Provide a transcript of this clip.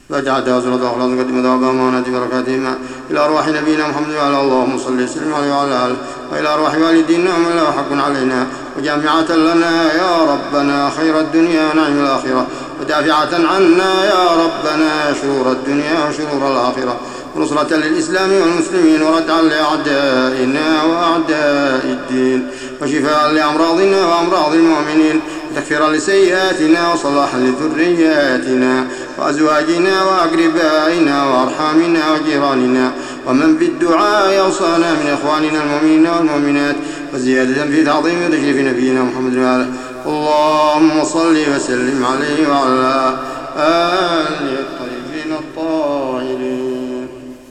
فجعلت أسرة أخلاص قدمت وبأمانة بركاتهما إلى أرواح نبينا محمد وعلى اللهم صل وسلم عليه وعلى آله وإلى أرواح والدينا ومن له حق علينا وجامعة لنا يا ربنا خير الدنيا ونعم الآخرة ودافعة عنا يا ربنا شرور الدنيا وشرور الآخرة ونصرة للإسلام والمسلمين وردعا لأعدائنا وأعداء الدين وشفاء لأمراضنا وأمراض المؤمنين وتكفيرا لسيئاتنا وصلاحا لذرياتنا وأزواجنا وأقربائنا وأرحامنا وجيراننا ومن بالدعاء يوصانا من إخواننا المؤمنين والمؤمنات وزيادة في تعظيم وتشريف نبينا محمد وآله. اللهم صل وسلم عليه وعلى آله الطيبين الطاهرين.